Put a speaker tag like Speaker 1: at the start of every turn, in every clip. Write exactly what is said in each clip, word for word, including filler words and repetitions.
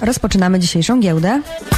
Speaker 1: Rozpoczynamy dzisiejszą giełdę.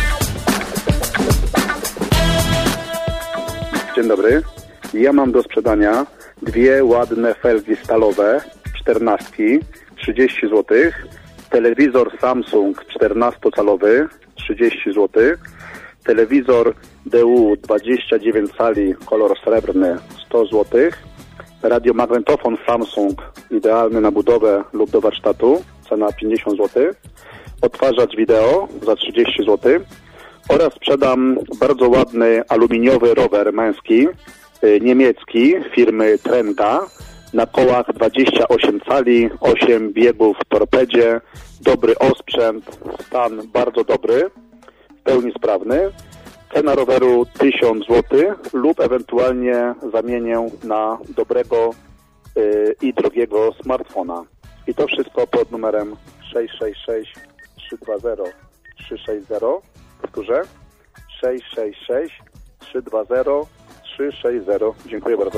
Speaker 2: Dzień dobry. Ja mam do sprzedania dwie ładne felgi stalowe, czternastki, trzydzieści złotych. Telewizor Samsung czternastocalowy, trzydzieści złotych. Telewizor D U dwadzieścia dziewięć cali, kolor srebrny, sto złotych. Radiomagnetofon Samsung, idealny na budowę lub do warsztatu, cena pięćdziesiąt złotych. Odtwarzacz wideo za trzydzieści złotych. Oraz sprzedam bardzo ładny aluminiowy rower męski, y, niemiecki, firmy Trenta, na kołach dwadzieścia osiem cali, osiem biegów w torpedzie, dobry osprzęt, stan bardzo dobry, w pełni sprawny. Cena roweru tysiąc złotych lub ewentualnie zamienię na dobrego y, i drogiego smartfona. I to wszystko pod numerem sześć sześć sześć trzy dwa zero trzy sześć zero. Powtórzę. sześć sześć sześć trzy dwa zero trzy sześć zero. Dziękuję bardzo.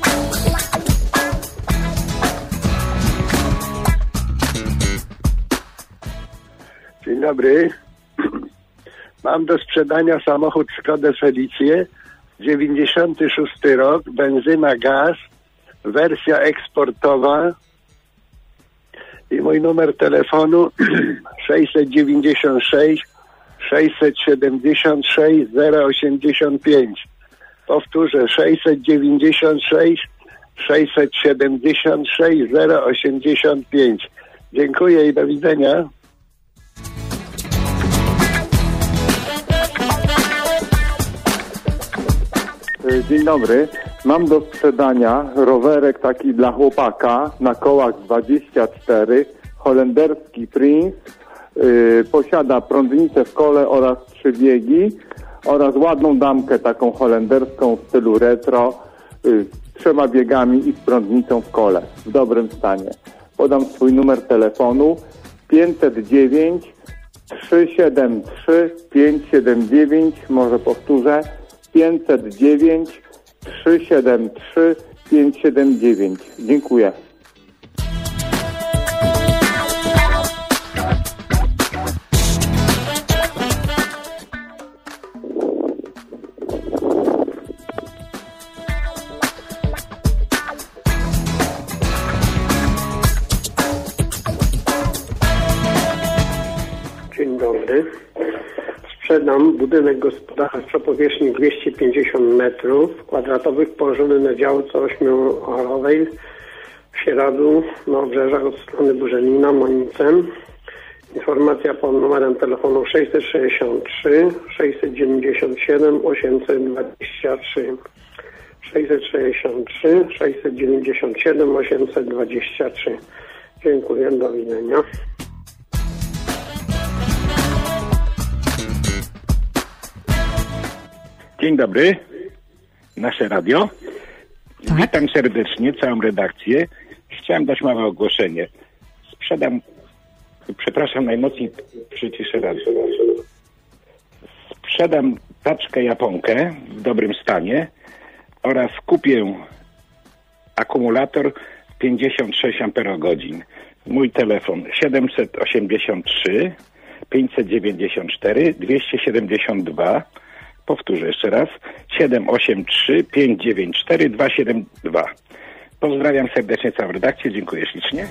Speaker 3: Dzień dobry. Mam do sprzedania samochód Skoda Felicję, dziewięćdziesiąty szósty rok, benzyna, gaz, wersja eksportowa i mój numer telefonu sześćset dziewięćdziesiąt sześć sześćset siedemdziesiąt sześć zero osiemdziesiąt pięć. Powtórzę, sześćset dziewięćdziesiąt sześć sześćset siedemdziesiąt sześć zero osiemdziesiąt pięć. Dziękuję i do widzenia.
Speaker 4: Dzień dobry. Mam do sprzedania rowerek taki dla chłopaka na kołach dwadzieścia cztery, holenderski Prince. Yy, posiada prądnicę w kole oraz trzy biegi oraz ładną damkę taką holenderską w stylu retro yy, z trzema biegami i z prądnicą w kole w dobrym stanie. Podam swój numer telefonu pięćset dziewięć trzysta siedemdziesiąt trzy pięćset siedemdziesiąt dziewięć, może powtórzę, pięćset dziewięć trzysta siedemdziesiąt trzy pięćset siedemdziesiąt dziewięć. Dziękuję.
Speaker 5: Dzień dobry. Sprzedam budynek gospodarczy o powierzchni dwieście pięćdziesiąt metrów kwadratowych położony na działce ośmioarowej w Sieradzu na obrzeżach od strony Burzenina, Monicem. Informacja pod numerem telefonu sześćset sześćdziesiąt trzy sześćset dziewięćdziesiąt siedem osiemset dwadzieścia trzy. sześćset sześćdziesiąt trzy sześćset dziewięćdziesiąt siedem osiemset dwadzieścia trzy. Dziękuję, do widzenia.
Speaker 6: Dzień dobry, nasze radio.
Speaker 1: Tak.
Speaker 6: Witam serdecznie całą redakcję. Chciałem dać małe ogłoszenie. Sprzedam, przepraszam najmocniej, przyciszę radio. Sprzedam taczkę japonkę w dobrym stanie oraz kupię akumulator pięćdziesiąt sześć amperogodzin. Mój telefon siedemset osiemdziesiąt trzy pięćset dziewięćdziesiąt cztery dwieście siedemdziesiąt dwa. Powtórzę jeszcze raz. siedem osiem trzy pięć dziewięć cztery dwa siedem dwa. Pozdrawiam serdecznie całą redakcję. Dziękuję ślicznie.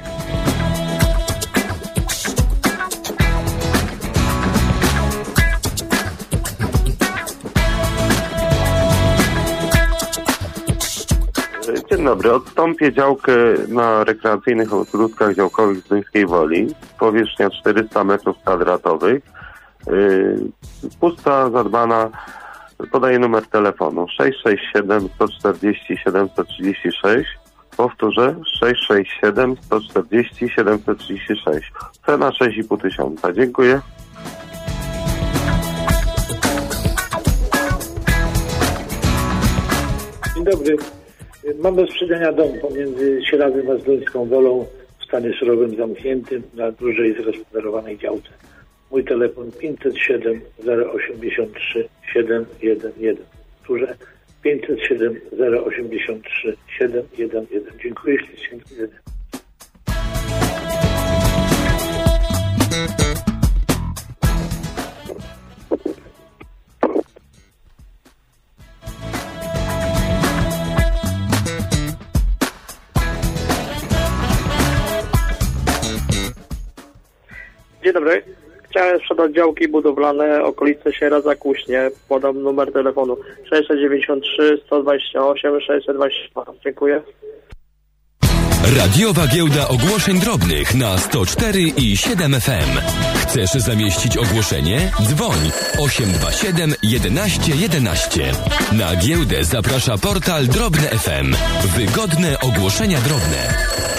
Speaker 7: Dzień dobry. Odstąpię działkę na rekreacyjnych ogródkach działkowych z Duńskiej Woli. Powierzchnia czterysta metrów kwadratowych. Yy, pusta, zadbana. Podaję numer telefonu sześć sześć siedem sto czterdzieści siedemset trzydzieści sześć. Powtórzę, sześć sześć siedem sto czterdzieści siedemset trzydzieści sześć. Cena sześć i pół tysiąca. Dziękuję.
Speaker 8: Dzień dobry. Mam do sprzedania dom pomiędzy Sieradzem a Duńską Wolą w stanie surowym zamkniętym na dużej zagospodarowanej działce. Mój telefon pięćset siedem zero osiemdziesiąt trzy siedem jeden jeden. Powtórzę, pięćset siedem zero osiemdziesiąt trzy siedem jeden jeden. Dziękuję ślicznie. Do widzenia.
Speaker 9: Dzień dobry. Chciałem sprzedać działki budowlane, okolice Sieradza, Kuśnie. Podam numer telefonu sześćset dziewięćdziesiąt trzy, sto dwadzieścia osiem, sześćset dwadzieścia dwa. Dziękuję.
Speaker 10: Radiowa giełda ogłoszeń drobnych na sto cztery i siedem F M. Chcesz zamieścić ogłoszenie? Dzwoń osiem dwa siedem jedenaście jedenaście. Na giełdę zaprasza portal Drobne F M. Wygodne ogłoszenia drobne.